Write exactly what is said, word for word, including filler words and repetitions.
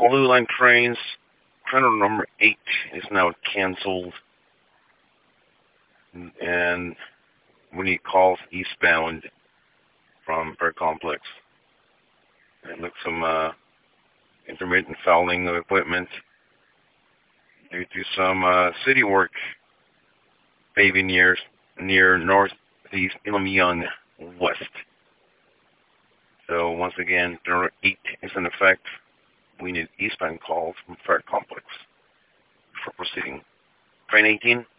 Blue Line trains, train number eight is now canceled, and we need calls eastbound from Fair Complex. It looks some uh, intermittent fouling of equipment due to some uh, city work paving near near northeast Ilum West. So once again, number eight is in effect. We need eastbound calls from Fair Complex for proceeding. Train eighteen.